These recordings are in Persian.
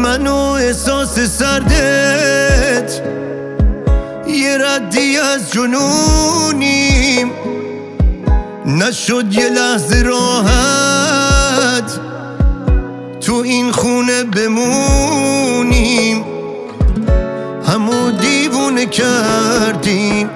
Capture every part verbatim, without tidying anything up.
من و احساس سردت یه ردی از جنونیم، نشد یه لحظه راحت تو این خونه بمونیم. همو دیوونه کردیم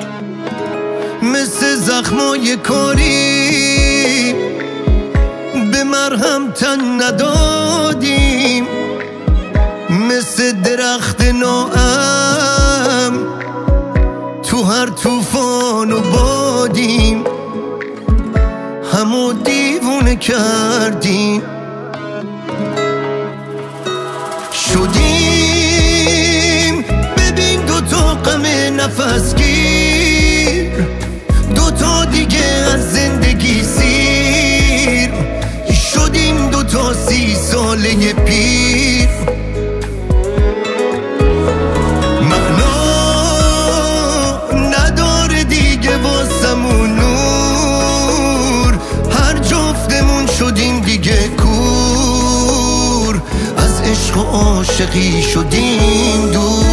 مثل زخمای کاری، به مرهم تن ندادیم، مثل درخت ناام تو هر طوفان و بادیم. همو دیوونه کردیم، شدیم ببین دوتا غم نفس گیر، دوتا دیگه از زندگی سیر، شدیم دوتا سی ساله پیر. معنا نداره دیگه واسمون نور، هر جفتمون شدیم دیگه کور، از عشق و عاشقی شدیم دور.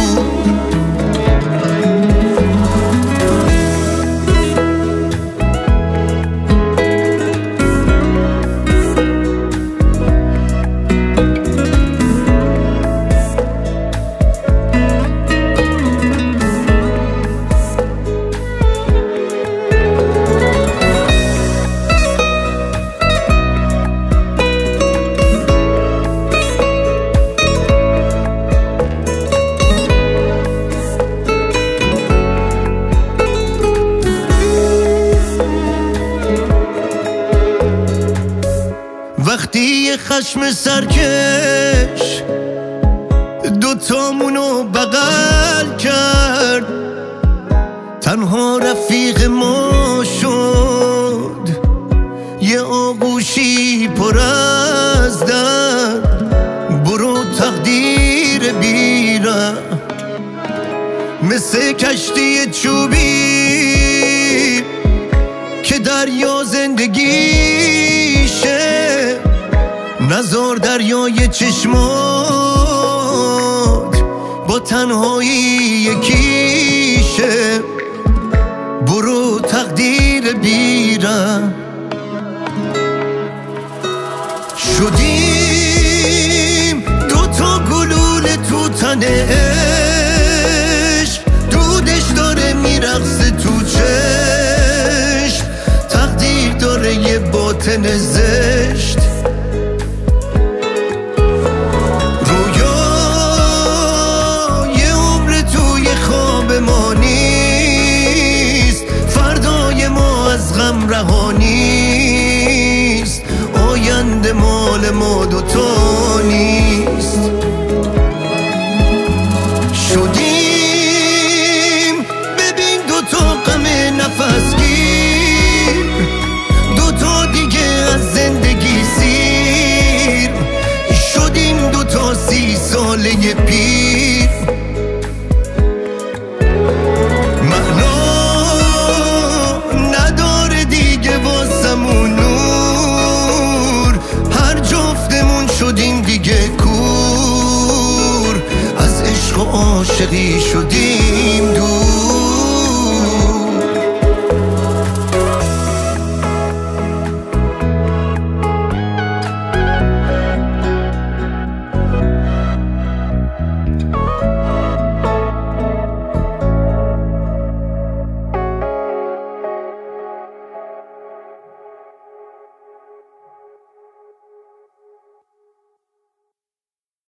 وقتی یه خشم سرکش دوتامونو بغل کرد، تنها رفیق ما شد یه آغوشی پر از درد. برو تقدیر بیره مثل کشتی چوبی که دریا زندگیشه، نزار دریای چشمات با تنهایی یکیشه. برو تقدیر بیره شدیم دوتا گلوله تو تن عشق، دودش داره میرقصه تو چشم، تقدیر داره یه باطن زشت. غم رهانیست، آینده مال ما دوتا نیست. شدیم ببین دوتا غم نفس گیر، دوتا دیگه از زندگی سیر، شدیم دوتا سی ساله پیر. شدیم دیگه کور، از عشق و عاشقی شدیم